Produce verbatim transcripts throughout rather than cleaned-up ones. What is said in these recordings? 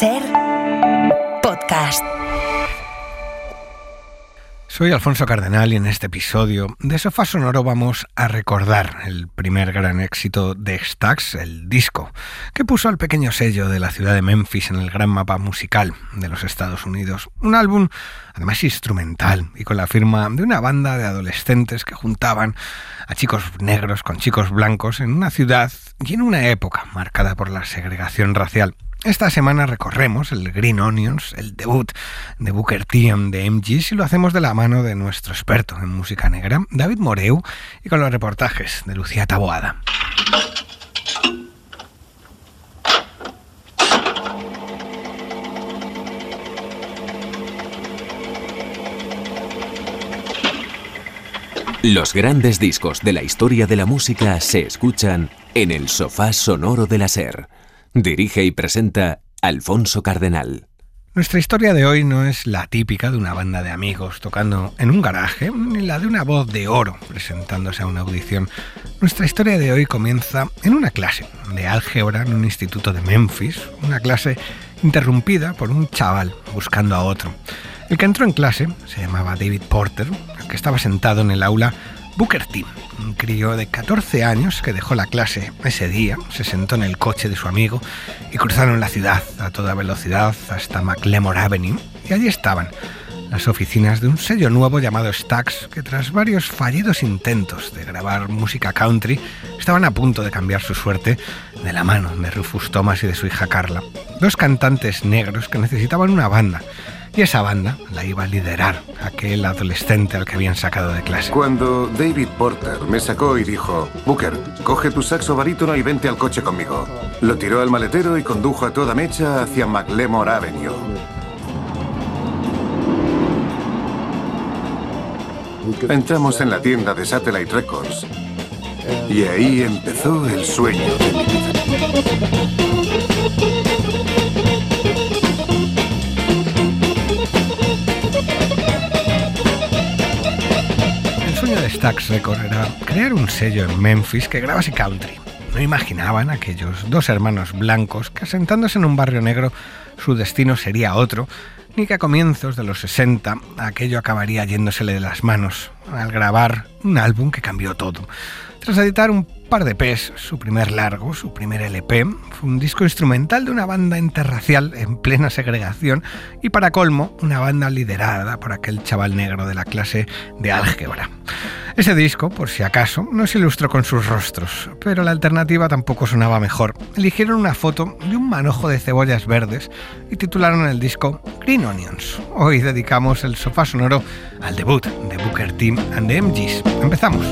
Ser Podcast. Soy Alfonso Cardenal y en este episodio de Sofá Sonoro vamos a recordar el primer gran éxito de Stax, el disco, que puso al pequeño sello de la ciudad de Memphis en el gran mapa musical de los Estados Unidos. Un álbum, además instrumental, y con la firma de una banda de adolescentes que juntaban a chicos negros con chicos blancos en una ciudad y en una época marcada por la segregación racial. Esta semana recorremos el Green Onions, el debut de Booker T and the M Gs, y lo hacemos de la mano de nuestro experto en música negra, David Moreu, y con los reportajes de Lucía Taboada. Los grandes discos de la historia de la música se escuchan en el Sofá Sonoro de la Ser. Dirige y presenta Alfonso Cardenal. Nuestra historia de hoy no es la típica de una banda de amigos tocando en un garaje, ni la de una voz de oro presentándose a una audición. Nuestra historia de hoy comienza en una clase de álgebra en un instituto de Memphis, una clase interrumpida por un chaval buscando a otro. El que entró en clase se llamaba David Porter, el que estaba sentado en el aula Booker T, un crío de catorce años que dejó la clase ese día, se sentó en el coche de su amigo y cruzaron la ciudad a toda velocidad hasta McLemore Avenue, y allí estaban las oficinas de un sello nuevo llamado Stax, que tras varios fallidos intentos de grabar música country estaban a punto de cambiar su suerte de la mano de Rufus Thomas y de su hija Carla, dos cantantes negros que necesitaban una banda. Y esa banda la iba a liderar aquel adolescente al que habían sacado de clase. Cuando David Porter me sacó y dijo: Booker, coge tu saxo barítono y vente al coche conmigo. Lo tiró al maletero y condujo a toda mecha hacia McLemore Avenue. Entramos en la tienda de Satellite Records y ahí empezó el sueño de mi vida. De Stax Records era crear un sello en Memphis que grabase country. No imaginaban aquellos dos hermanos blancos que, asentándose en un barrio negro, su destino sería otro, ni que a comienzos de los sesenta aquello acabaría yéndosele de las manos al grabar un álbum que cambió todo. Tras editar un par de P's, su primer largo, su primer L P, fue un disco instrumental de una banda interracial en plena segregación y, para colmo, una banda liderada por aquel chaval negro de la clase de álgebra. Ese disco, por si acaso, no se ilustró con sus rostros, pero la alternativa tampoco sonaba mejor. Eligieron una foto de un manojo de cebollas verdes y titularon el disco Green Onions. Hoy dedicamos el Sofá Sonoro al debut de Booker T and the M Gs. Empezamos.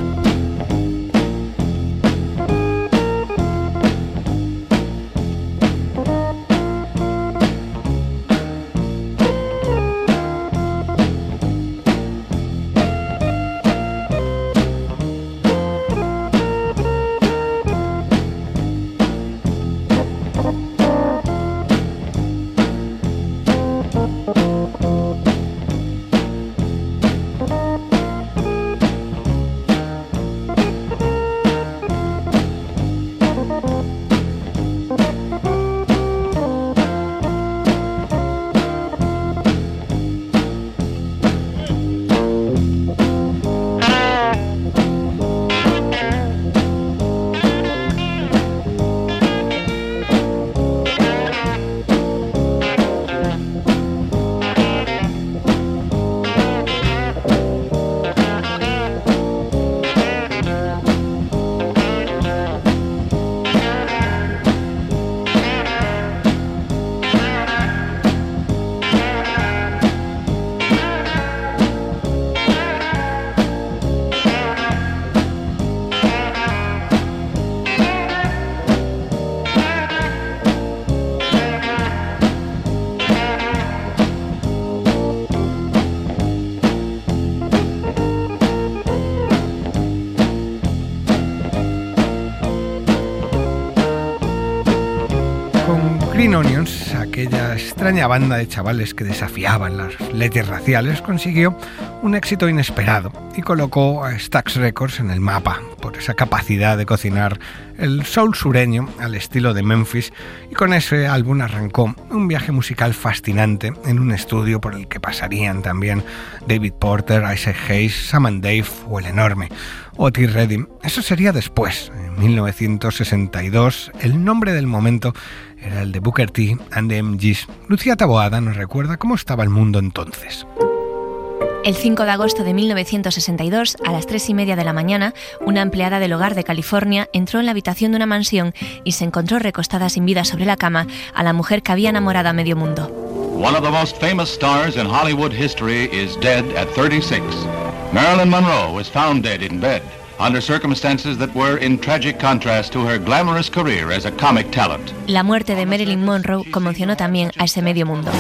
Green Onions, aquella extraña banda de chavales que desafiaban las leyes raciales, consiguió un éxito inesperado y colocó a Stax Records en el mapa por esa capacidad de cocinar el soul sureño al estilo de Memphis, y con ese álbum arrancó un viaje musical fascinante en un estudio por el que pasarían también David Porter, Isaac Hayes, Sam and Dave o el enorme Otis Redding. Eso sería después, en mil novecientos sesenta y dos. El nombre del momento era el de Booker T and the M Gs. Lucía Taboada nos recuerda cómo estaba el mundo entonces. El cinco de agosto de mil novecientos sesenta y dos, a las tres y media de la mañana, una empleada del hogar de California entró en la habitación de una mansión y se encontró recostada sin vida sobre la cama a la mujer que había enamorado a medio mundo. One of the most famous stars in Hollywood history is dead at thirty-six. Marilyn Monroe was found dead in bed, under circumstances that were in tragic contrast to her glamorous career as a comic talent. La muerte de Marilyn Monroe conmocionó también a ese medio mundo.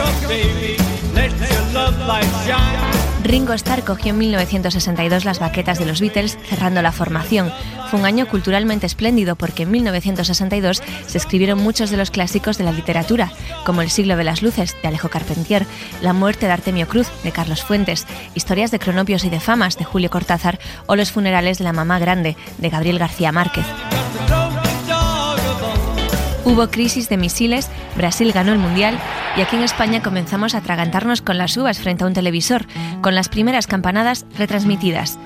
Ringo Starr cogió en mil novecientos sesenta y dos las baquetas de los Beatles, cerrando la formación. Fue un año culturalmente espléndido porque en mil novecientos sesenta y dos se escribieron muchos de los clásicos de la literatura, como El siglo de las luces, de Alejo Carpentier, La muerte de Artemio Cruz, de Carlos Fuentes, Historias de cronopios y de famas, de Julio Cortázar, o Los funerales de la mamá grande, de Gabriel García Márquez. Hubo crisis de misiles, Brasil ganó el Mundial y aquí en España comenzamos a atragantarnos con las uvas frente a un televisor, con las primeras campanadas retransmitidas.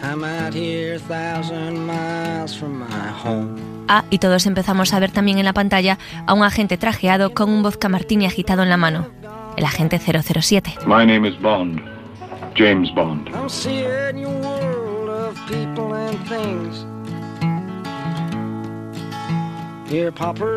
Ah, y todos empezamos a ver también en la pantalla a un agente trajeado con un vodka martini agitado en la mano. El agente cero cero siete. My name is Bond, James Bond. Here paupers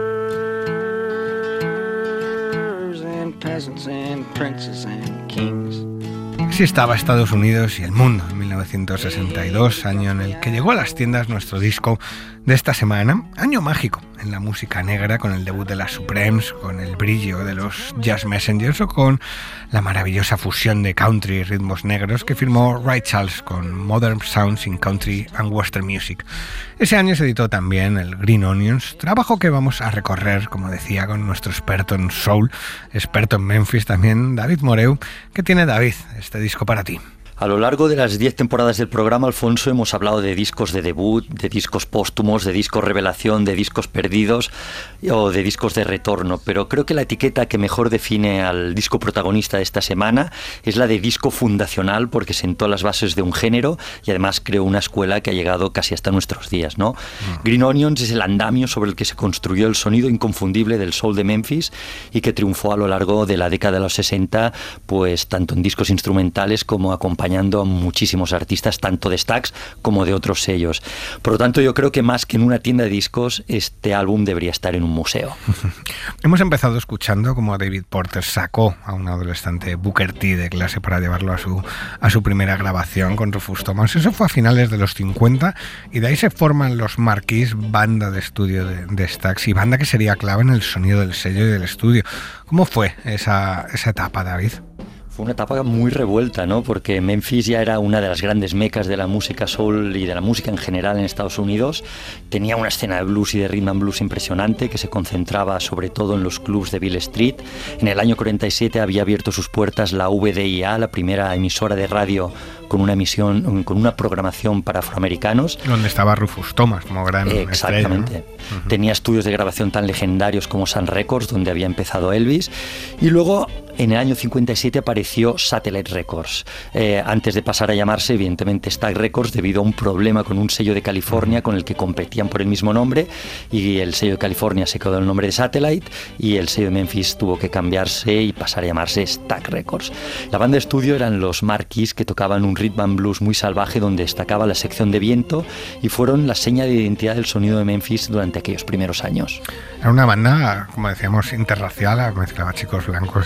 and peasants and princes and kings. Así estaba Estados Unidos y el mundo en mil novecientos sesenta y dos, año en el que llegó a las tiendas nuestro disco de esta semana, año mágico en la música negra, con el debut de las Supremes, con el brillo de los Jazz Messengers o con la maravillosa fusión de country y ritmos negros que firmó Ray Charles con Modern Sounds in Country and Western Music. Ese año se editó también el Green Onions, trabajo que vamos a recorrer, como decía, con nuestro experto en soul, experto en Memphis también, David Moreu. ¿Qué tiene David este disco para ti? A lo largo de las diez temporadas del programa, Alfonso, hemos hablado de discos de debut, de discos póstumos, de discos revelación, de discos perdidos o de discos de retorno, pero creo que la etiqueta que mejor define al disco protagonista de esta semana es la de disco fundacional, porque sentó las bases de un género y además creó una escuela que ha llegado casi hasta nuestros días, ¿no? Mm. Green Onions es el andamio sobre el que se construyó el sonido inconfundible del soul de Memphis y que triunfó a lo largo de la década de los sesenta, pues tanto en discos instrumentales como acompañados a muchísimos artistas, tanto de Stax como de otros sellos. Por lo tanto, yo creo que más que en una tienda de discos, este álbum debería estar en un museo. Hemos empezado escuchando cómo David Porter sacó a un adolescente Booker T de clase para llevarlo a su, a su primera grabación con Rufus Thomas. Eso fue a finales de los cincuenta y de ahí se forman los Marquis, banda de estudio de, de Stax, y banda que sería clave en el sonido del sello y del estudio. ¿Cómo fue esa, esa etapa, David? Fue una etapa muy revuelta, ¿no? Porque Memphis ya era una de las grandes mecas de la música soul y de la música en general en Estados Unidos. Tenía una escena de blues y de rhythm and blues impresionante que se concentraba sobre todo en los clubs de Beale Street. En el año cuarenta y siete había abierto sus puertas la V D I A, la primera emisora de radio con una emisión, con una programación para afroamericanos. Donde estaba Rufus Thomas como gran Exactamente. estrella, ¿no? Uh-huh. Tenía estudios de grabación tan legendarios como Sun Records, donde había empezado Elvis. Y luego, en el año cincuenta y siete, apareció Satellite Records. Eh, antes de pasar a llamarse, evidentemente, Stax Records, debido a un problema con un sello de California uh-huh. con el que competían por el mismo nombre. Y el sello de California se quedó el nombre de Satellite y el sello de Memphis tuvo que cambiarse y pasar a llamarse Stax Records. La banda de estudio eran los Marquis, que tocaban un rhythm and blues muy salvaje donde destacaba la sección de viento y fueron la seña de identidad del sonido de Memphis durante aquellos primeros años. Era una banda, como decíamos, interracial, mezclaba chicos blancos y a chicos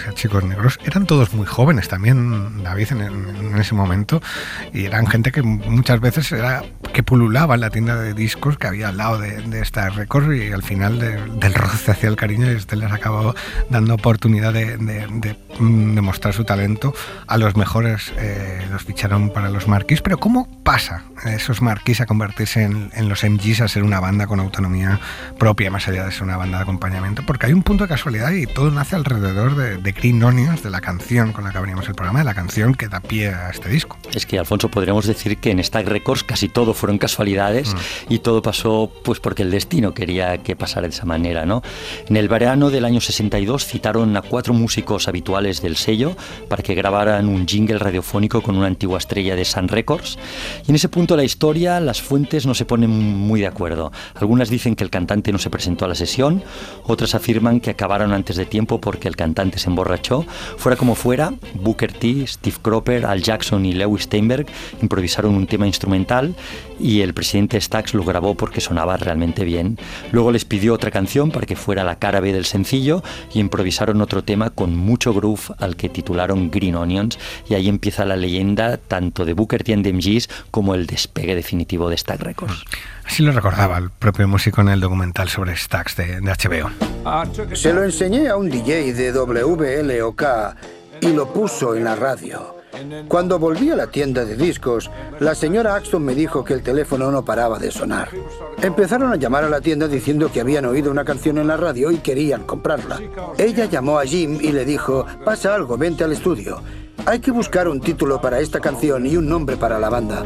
negros eran todos muy jóvenes también, David, en, en ese momento, y eran gente que muchas veces era que pululaba en la tienda de discos que había al lado de, de Stax Records, y al final de, del roce hacia el cariño, este les acabó dando oportunidad de, de, de, de mostrar su talento a los mejores. Eh, los ficharon para los Marquis. Pero ¿cómo pasa esos Marquis a convertirse en, en los M Gs, a ser una banda con autonomía propia, más allá de ser una banda de acompañamiento? Porque hay un punto de casualidad y todo nace alrededor de, de Green Onions, de la canción con la que abrimos el programa, de la canción que da pie a este disco. Es que, Alfonso, podríamos decir que en Stax Records casi todo fueron casualidades mm. y todo pasó pues porque el destino quería que pasara de esa manera, ¿no? En el verano del año sesenta y dos citaron a cuatro músicos habituales del sello para que grabaran un jingle radiofónico con una antigua estrella de Sun Records, y en ese punto de la historia las fuentes no se ponen muy de acuerdo. Algunas dicen que el cantante no se presentó a la sesión, otras afirman que acabaron antes de tiempo porque el cantante se emborrachó. Fuera como fuera, Booker T, Steve Cropper, Al Jackson y Lewis Steinberg improvisaron un tema instrumental y el presidente Stax lo grabó porque sonaba realmente bien. Luego les pidió otra canción para que fuera la cara B del sencillo y improvisaron otro tema con mucho groove al que titularon Green Onions, y ahí empieza la leyenda tanto de Booker T and the M Gs como el despegue definitivo de Stax Records. Así lo recordaba el propio músico en el documental sobre Stax de, de H B O. Se lo enseñé a un D J de W L O K y lo puso en la radio. Cuando volví a la tienda de discos, la señora Axton me dijo que el teléfono no paraba de sonar. Empezaron a llamar a la tienda diciendo que habían oído una canción en la radio y querían comprarla. Ella llamó a Jim y le dijo: pasa algo, vente al estudio. Hay que buscar un título para esta canción y un nombre para la banda.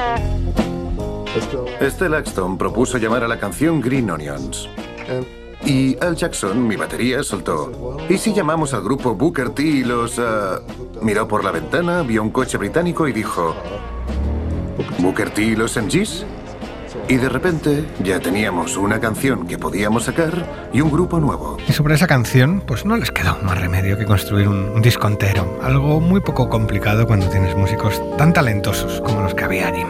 Estelle Axton propuso llamar a la canción Green Onions. Y Al Jackson, mi batería, soltó: ¿y si llamamos al grupo Booker T y los... Uh... Miró por la ventana, vio un coche británico y dijo: ¿Booker T y los M Gs? Y de repente ya teníamos una canción que podíamos sacar y un grupo nuevo. Y sobre esa canción, pues no les quedó más remedio que construir un, un disco entero. Algo muy poco complicado cuando tienes músicos tan talentosos como los que había allí.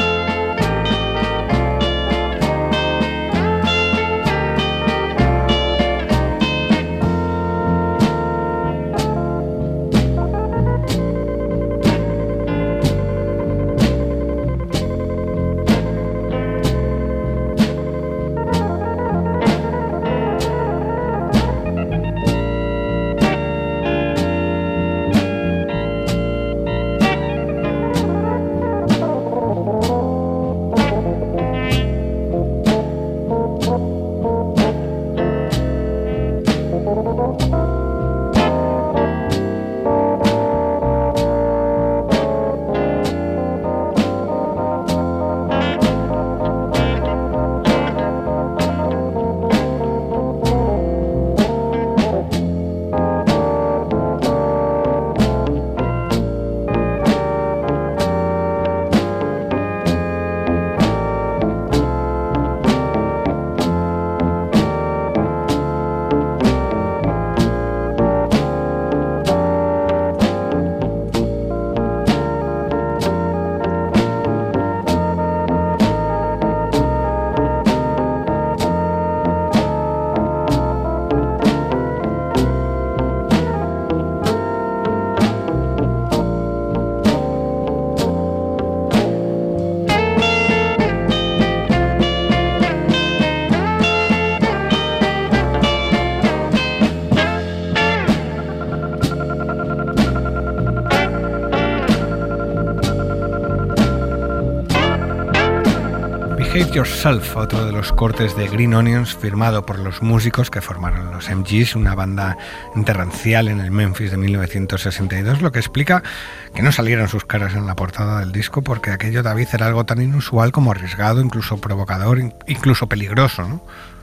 Behave Yourself, otro de los cortes de Green Onions, firmado por los músicos que formaron los M Gs, una banda interracial en el Memphis de mil novecientos sesenta y dos, lo que explica que no salieran sus caras en la portada del disco, porque aquello, David, era algo tan inusual como arriesgado, incluso provocador, incluso peligroso, ¿no?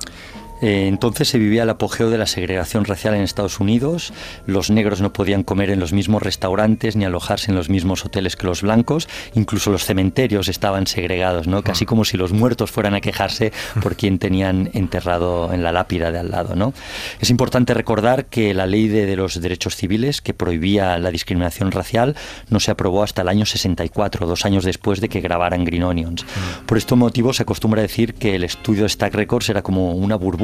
Entonces se vivía el apogeo de la segregación racial en Estados Unidos. Los negros no podían comer en los mismos restaurantes ni alojarse en los mismos hoteles que los blancos. Incluso los cementerios estaban segregados, ¿no? Casi como si los muertos fueran a quejarse por quien tenían enterrado en la lápida de al lado, ¿no? Es importante recordar que la ley de, de los derechos civiles, que prohibía la discriminación racial, no se aprobó hasta el año sesenta y cuatro, dos años después de que grabaran Green Onions. Por este motivo se acostumbra decir que el estudio de Stax Records era como una burbuja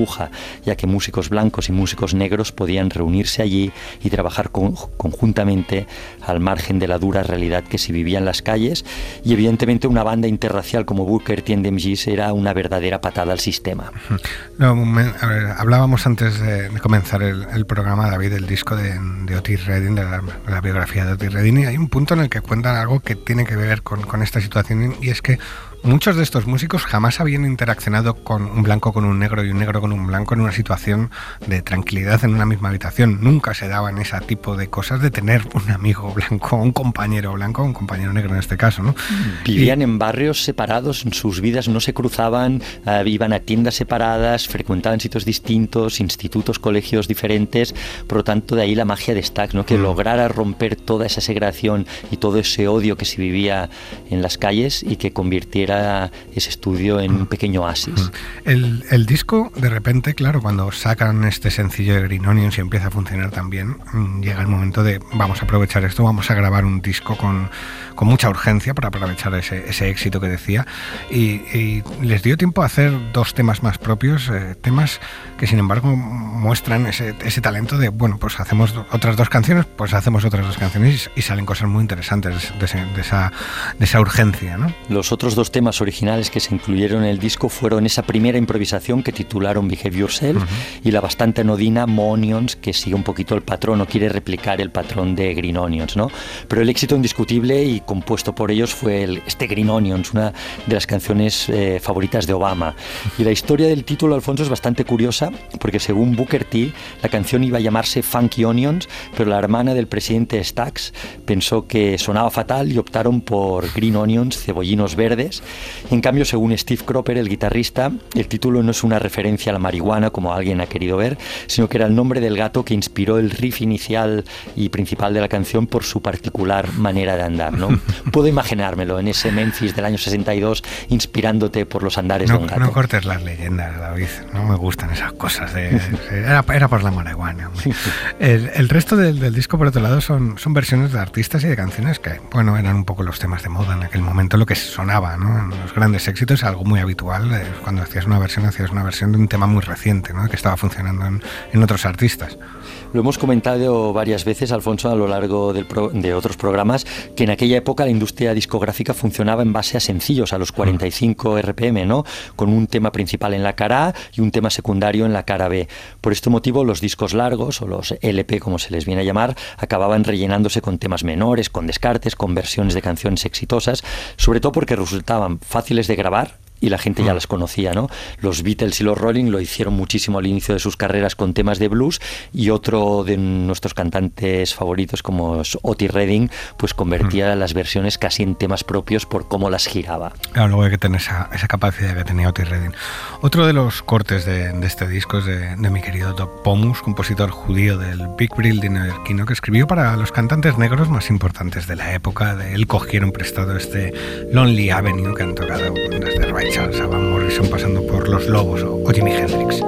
burbuja, ya que músicos blancos y músicos negros podían reunirse allí y trabajar con, conjuntamente al margen de la dura realidad que se vivía en las calles, y evidentemente una banda interracial como Booker T and the M Gs era una verdadera patada al sistema. No, a ver, hablábamos antes de, de comenzar el, el programa, David, del disco de, de Otis Redding, de la, de la biografía de Otis Redding, y hay un punto en el que cuentan algo que tiene que ver con, con esta situación, y es que muchos de estos músicos jamás habían interaccionado con un blanco con un negro y un negro con un blanco en una situación de tranquilidad en una misma habitación. Nunca se daban ese tipo de cosas de tener un amigo blanco, un compañero blanco, un compañero negro en este caso, ¿no? Vivían y, en barrios separados, sus vidas no se cruzaban, uh, iban a tiendas separadas, frecuentaban sitios distintos, institutos, colegios diferentes. Por lo tanto, de ahí la magia de Stax, ¿no? Que mm. lograra romper toda esa segregación y todo ese odio que se vivía en las calles y que convirtiera ese estudio en un pequeño oasis. El, el disco, de repente, claro, cuando sacan este sencillo de Green Onions y empieza a funcionar tan bien, llega el momento de vamos a aprovechar esto, vamos a grabar un disco con, con mucha urgencia para aprovechar ese, ese éxito que decía, y, y les dio tiempo a hacer dos temas más propios, eh, temas que sin embargo muestran ese, ese talento de, bueno, pues hacemos otras dos canciones, pues hacemos otras dos canciones y, y salen cosas muy interesantes de, ese, de, esa, de esa urgencia, ¿no? Los otros dos temas temas originales que se incluyeron en el disco fueron esa primera improvisación que titularon Behave Yourself, uh-huh, y la bastante anodina Mo Onions, que sigue un poquito el patrón o quiere replicar el patrón de Green Onions, ¿no? Pero el éxito indiscutible y compuesto por ellos fue el, este Green Onions, una de las canciones eh, favoritas de Obama. Y la historia del título, Alfonso, es bastante curiosa porque según Booker T, la canción iba a llamarse Funky Onions, pero la hermana del presidente Stax pensó que sonaba fatal y optaron por Green Onions, cebollinos verdes. En cambio, según Steve Cropper, el guitarrista, el título no es una referencia a la marihuana, como alguien ha querido ver, sino que era el nombre del gato que inspiró el riff inicial y principal de la canción por su particular manera de andar, ¿no? Puedo imaginármelo en ese Memphis del año sesenta y dos, inspirándote por los andares no, de un gato. No cortes las leyendas, David, no me gustan esas cosas. De, de, era, era por la marihuana. El, el resto del, del disco, por otro lado, son, son versiones de artistas y de canciones que, bueno, eran un poco los temas de moda en aquel momento, lo que sonaba, ¿no? En los grandes éxitos, algo muy habitual. Eh, cuando hacías una versión, hacías una versión de un tema muy reciente, ¿no? Que estaba funcionando en, en otros artistas. Lo hemos comentado varias veces, Alfonso, a lo largo del pro, de otros programas, que en aquella época la industria discográfica funcionaba en base a sencillos, a los cuarenta y cinco R P M, ¿no? Con un tema principal en la cara A y un tema secundario en la cara B. Por este motivo, los discos largos, o los L P, como se les viene a llamar, acababan rellenándose con temas menores, con descartes, con versiones de canciones exitosas, sobre todo porque resultaban fáciles de grabar y la gente ya las conocía, ¿no? Los Beatles y los Rolling lo hicieron muchísimo al inicio de sus carreras con temas de blues, y otro de nuestros cantantes favoritos, como Otis Redding, pues convertía mm. las versiones casi en temas propios por cómo las giraba. Claro, luego hay que tener esa, esa capacidad que tenía Otis Redding. Otro de los cortes de, de este disco es de, de mi querido Doc Pomus, compositor judío del Big Building neoyorquino, que escribió para los cantantes negros más importantes de la época. De él cogieron prestado este Lonely Avenue que han tocado desde Ray Charles, Van Morrison, pasando por Los Lobos o, o Jimi Hendrix.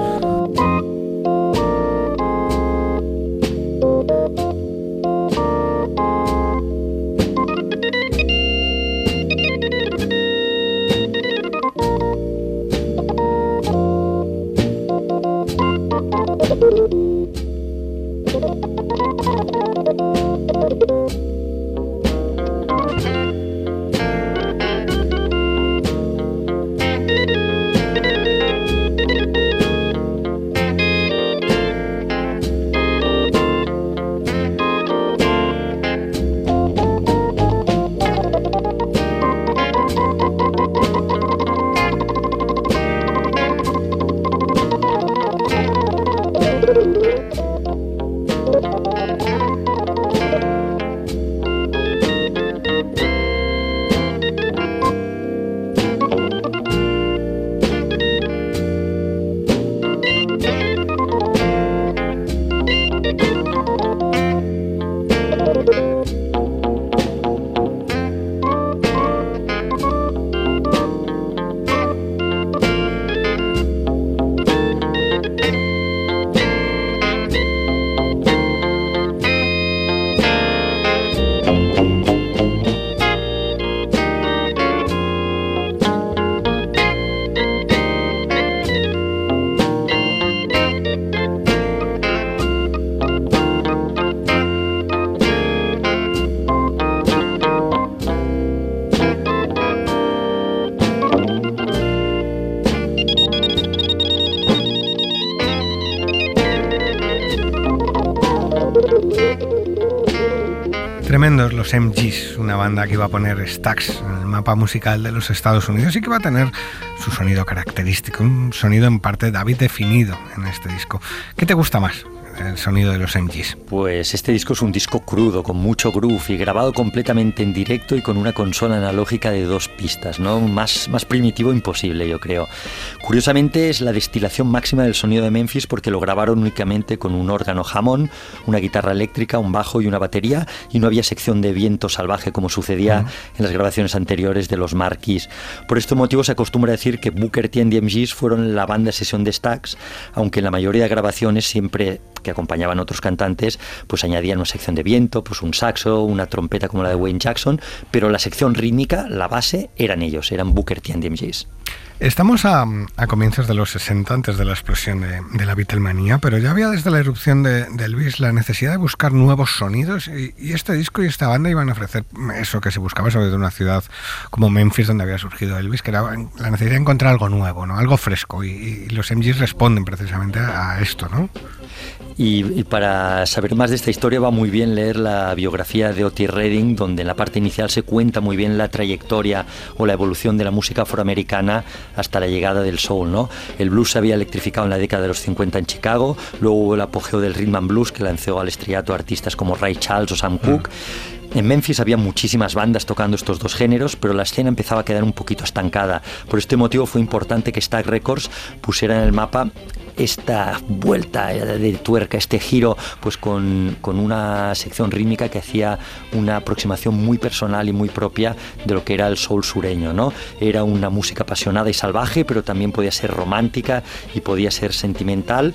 Tremendos los M Gs, una banda que iba a poner Stax en el mapa musical de los Estados Unidos y que va a tener su sonido característico, un sonido en parte David definido en este disco. ¿Qué te gusta más? El sonido de los M Gs. Pues este disco es un disco crudo, con mucho groove y grabado completamente en directo y con una consola analógica de dos pistas, ¿no? Más, más primitivo imposible, yo creo. Curiosamente es la destilación máxima del sonido de Memphis porque lo grabaron únicamente con un órgano Hammond, una guitarra eléctrica, un bajo y una batería, y no había sección de viento salvaje como sucedía uh-huh. en las grabaciones anteriores de los Marquis. Por este motivo se acostumbra a decir que Booker T and the M Gs fueron la banda de sesión de Stax, aunque en la mayoría de grabaciones siempre que acompañaban a otros cantantes, pues añadían una sección de viento, pues un saxo, una trompeta como la de Wayne Jackson, pero la sección rítmica, la base, eran ellos, eran Booker T and the M Gs. Estamos a, a comienzos de los sesenta, antes de la explosión de, de la Beatlemanía, pero ya había desde la erupción de, de Elvis la necesidad de buscar nuevos sonidos y, y este disco y esta banda iban a ofrecer eso que se buscaba, sobre todo en una ciudad como Memphis, donde había surgido Elvis, que era la necesidad de encontrar algo nuevo, ¿no? Algo fresco, y, y los M Gs responden precisamente a, a esto, ¿no? Y, y para saber más de esta historia va muy bien leer la biografía de Otis Redding, donde en la parte inicial se cuenta muy bien la trayectoria o la evolución de la música afroamericana hasta la llegada del soul, ¿no? El blues se había electrificado en la década de los cincuenta en Chicago, luego hubo el apogeo del rhythm and blues que lanzó al estrellato a artistas como Ray Charles o Sam Cooke. Mm. En Memphis había muchísimas bandas tocando estos dos géneros, pero la escena empezaba a quedar un poquito estancada. Por este motivo fue importante que Stax Records pusiera en el mapa esta vuelta de tuerca, este giro, pues con, con una sección rítmica que hacía una aproximación muy personal y muy propia de lo que era el soul sureño, ¿no? Era una música apasionada y salvaje, pero también podía ser romántica y podía ser sentimental.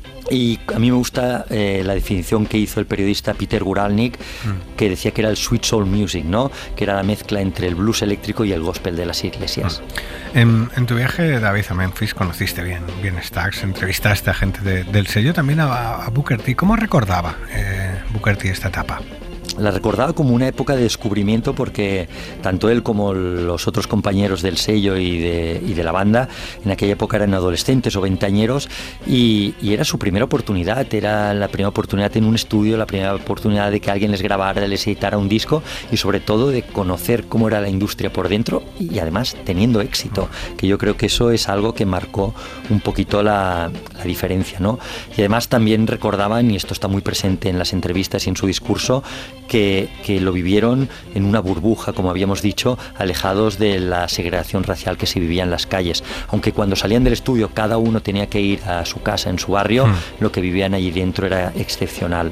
Y a mí me gusta eh, la definición que hizo el periodista Peter Guralnick, mm. que decía que era el sweet soul music, ¿no? Que era la mezcla entre el blues eléctrico y el gospel de las iglesias. Mm. En, en tu viaje, David, a Memphis, conociste bien, bien Stax, entrevistaste a gente de, del sello, también a, a Booker T. ¿Cómo recordaba eh, Booker T esta etapa? La recordaba como una época de descubrimiento porque tanto él como los otros compañeros del sello y de, y de la banda en aquella época eran adolescentes o veinteañeros y, y era su primera oportunidad, era la primera oportunidad en un estudio, la primera oportunidad de que alguien les grabara, les editara un disco y sobre todo de conocer cómo era la industria por dentro y además teniendo éxito, que yo creo que eso es algo que marcó un poquito la, la diferencia, ¿no? Y además también recordaban, y esto está muy presente en las entrevistas y en su discurso, Que, que lo vivieron en una burbuja, como habíamos dicho, alejados de la segregación racial que se vivía en las calles. Aunque cuando salían del estudio cada uno tenía que ir a su casa en su barrio, mm. lo que vivían allí dentro era excepcional.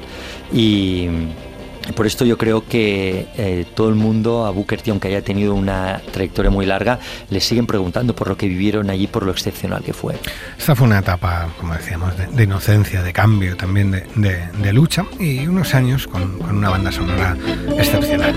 Y por esto yo creo que eh, todo el mundo a Booker T, aunque haya tenido una trayectoria muy larga, le siguen preguntando por lo que vivieron allí, por lo excepcional que fue. Esta fue una etapa, como decíamos, de, de inocencia, de cambio, también de, de, de lucha y unos años con, con una banda sonora excepcional.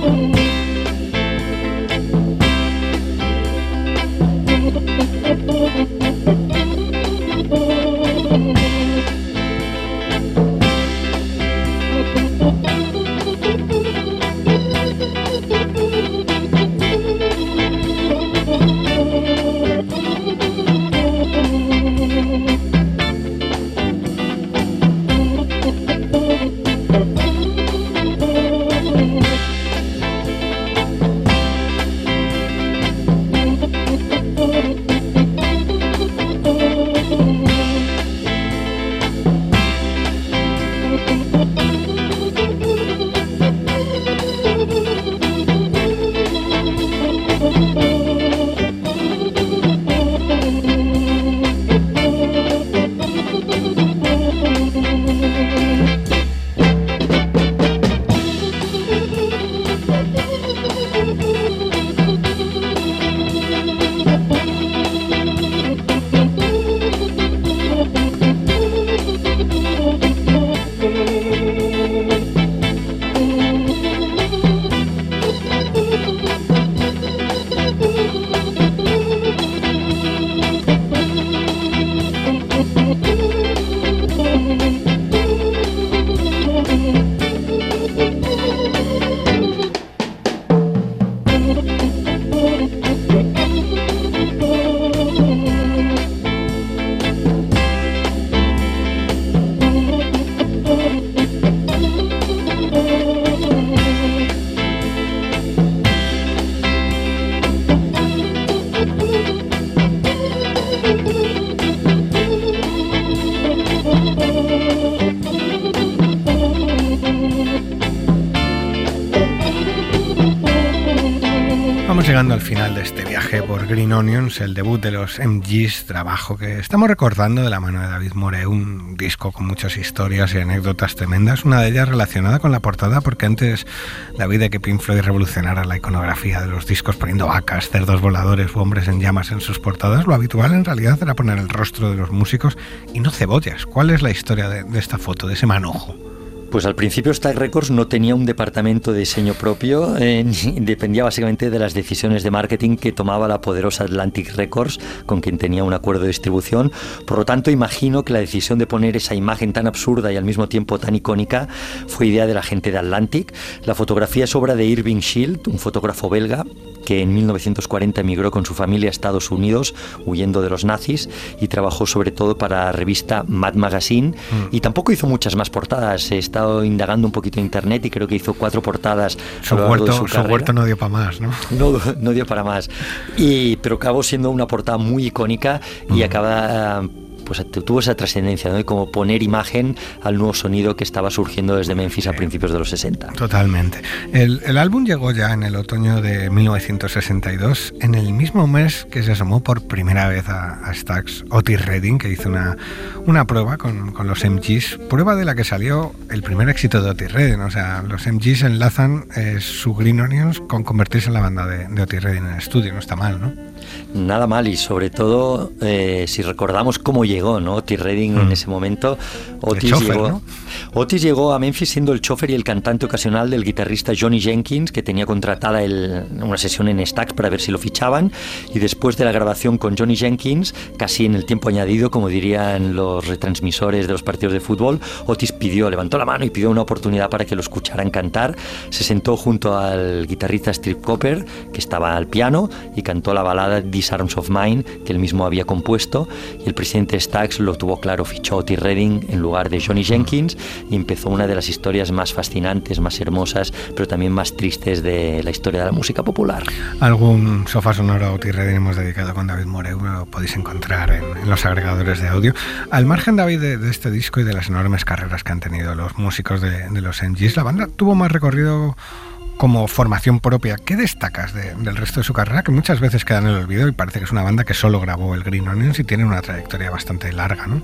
llegando al final de este viaje por Green Onions, el debut de los M Gs, trabajo que estamos recordando de la mano de David Moreu, un disco con muchas historias y anécdotas tremendas, una de ellas relacionada con la portada, porque antes David de que Pink Floyd revolucionara la iconografía de los discos poniendo vacas, cerdos voladores u hombres en llamas en sus portadas, lo habitual en realidad era poner el rostro de los músicos y no cebollas. ¿Cuál es la historia de, de esta foto, de ese manojo? Pues al principio Stax Records no tenía un departamento de diseño propio, eh, dependía básicamente de las decisiones de marketing que tomaba la poderosa Atlantic Records, con quien tenía un acuerdo de distribución. Por lo tanto, imagino que la decisión de poner esa imagen tan absurda y al mismo tiempo tan icónica fue idea de la gente de Atlantic. La fotografía es obra de Irving Shield, un fotógrafo belga que en mil novecientos cuarenta emigró con su familia a Estados Unidos huyendo de los nazis y trabajó sobre todo para la revista Mad Magazine, mm. y tampoco hizo muchas más portadas. He estado indagando un poquito en internet y creo que hizo cuatro portadas. Su huerto, su, su huerto no dio para más, ¿no? ¿no? No dio para más. Y, pero acabó siendo una portada muy icónica y mm. acaba... pues tuvo esa trascendencia, ¿no? Y como poner imagen al nuevo sonido que estaba surgiendo desde Memphis a principios de los sesenta. Totalmente. El, el álbum llegó ya en el otoño de mil novecientos sesenta y dos, en el mismo mes que se asomó por primera vez a, a Stax Otis Redding, que hizo una, una prueba con, con los M Gs, prueba de la que salió el primer éxito de Otis Redding. O sea, los M Gs enlazan eh, su Green Onions con convertirse en la banda de, de Otis Redding en el estudio. No está mal, ¿no? Nada mal, y sobre todo eh, si recordamos cómo llegó, ¿no? Otis Redding mm. en ese momento. Otis, chofer, llegó, ¿no? Otis llegó a Memphis siendo el chofer y el cantante ocasional del guitarrista Johnny Jenkins, que tenía contratada el, una sesión en Stax para ver si lo fichaban, y después de la grabación con Johnny Jenkins, casi en el tiempo añadido, como dirían los retransmisores de los partidos de fútbol, Otis pidió, levantó la mano y pidió una oportunidad para que lo escucharan cantar. Se sentó junto al guitarrista Steve Cropper, que estaba al piano, y cantó la balada These Arms of Mine, que él mismo había compuesto, y el presidente Stax lo tuvo claro, fichó a Otis Redding en lugar de Johnny Jenkins, y empezó una de las historias más fascinantes, más hermosas, pero también más tristes de la historia de la música popular. Algún sofá sonoro a Otis Redding hemos dedicado con David Moreu, lo podéis encontrar en, en los agregadores de audio. Al margen, David, de, de este disco y de las enormes carreras que han tenido los músicos de, de los M Gs, la banda tuvo más recorrido como formación propia. ¿Qué destacas de, del resto de su carrera? Que muchas veces queda en el olvido y parece que es una banda que solo grabó el Green Onions y tiene una trayectoria bastante larga, ¿no?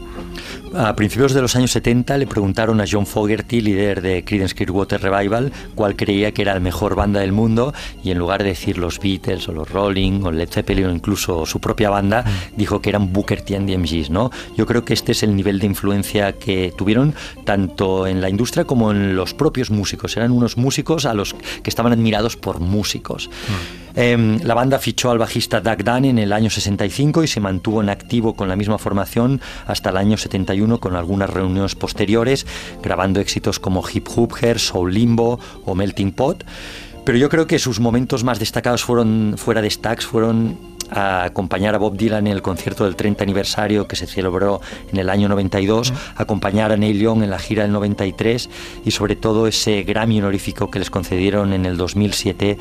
A principios de los años setenta le preguntaron a John Fogerty, líder de Creedence Clearwater Revival, cuál creía que era la mejor banda del mundo, y en lugar de decir los Beatles o los Rolling o Led Zeppelin o incluso su propia banda, mm. dijo que eran Booker T and the M Gs, ¿no? Yo creo que este es el nivel de influencia que tuvieron tanto en la industria como en los propios músicos. Eran unos músicos a los que estaban admirados por músicos. Mm. Eh, la banda fichó al bajista Doug Dunn en el año sesenta y cinco y se mantuvo en activo con la misma formación hasta el año setenta y uno, con algunas reuniones posteriores, grabando éxitos como Hip Hop Her, Soul Limbo o Melting Pot. Pero yo creo que sus momentos más destacados fueron fuera de Stax fueron a acompañar a Bob Dylan en el concierto del treinta aniversario que se celebró en el año noventa y dos, uh-huh. acompañar a Neil Young en la gira del noventa y tres y sobre todo ese Grammy honorífico que les concedieron en el dos mil siete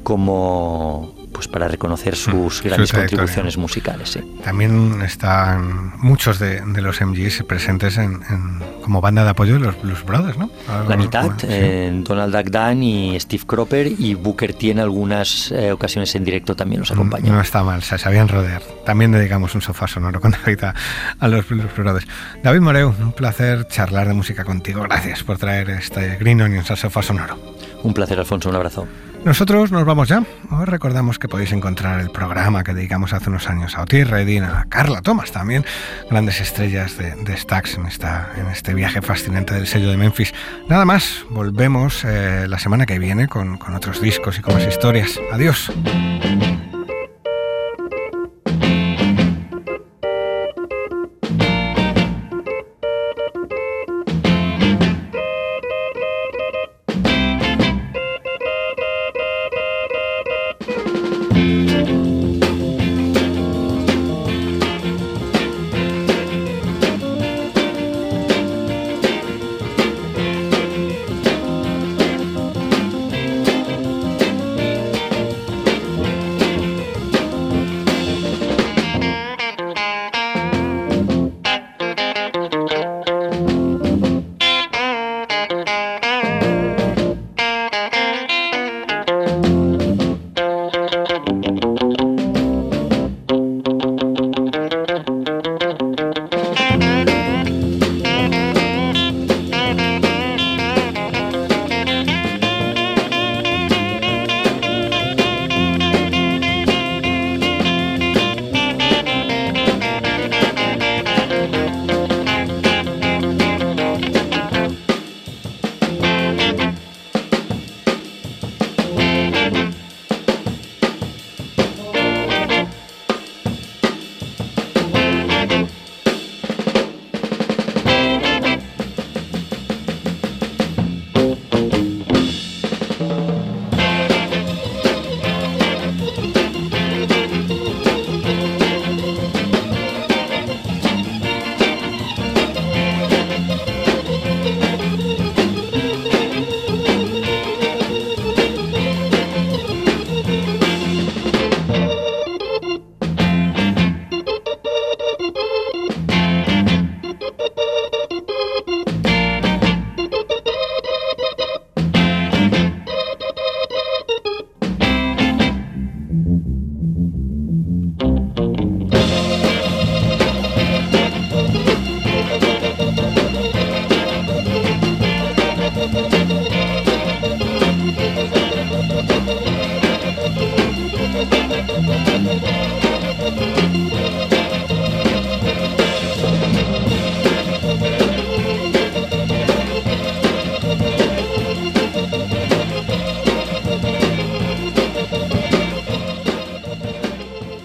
como pues para reconocer sus mm, grandes su contribuciones musicales. Sí. También están muchos de, de los M Gs presentes en, en, como banda de apoyo de los Blues Brothers, ¿no? Algo, la mitad, bueno, eh, sí. Donald Duck Dunn y Steve Cropper, y Booker T en algunas eh, ocasiones en directo también los acompañó. No, no está mal, se sabían rodear. También dedicamos un sofá sonoro con David a, a los Blues Brothers. David Moreu, un placer charlar de música contigo. Gracias por traer este Green Onions al sofá sonoro. Un placer, Alfonso, un abrazo. Nosotros nos vamos ya. Os recordamos que podéis encontrar el programa que dedicamos hace unos años a Otis Redding, a Carla Thomas también, grandes estrellas de, de Stax en, esta, en este viaje fascinante del sello de Memphis. Nada más, volvemos eh, la semana que viene con, con otros discos y con más historias. Adiós.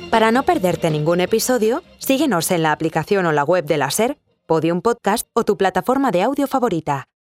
Para no perderte ningún episodio, síguenos en la aplicación o la web de la SER, Podium Podcast o tu plataforma de audio favorita.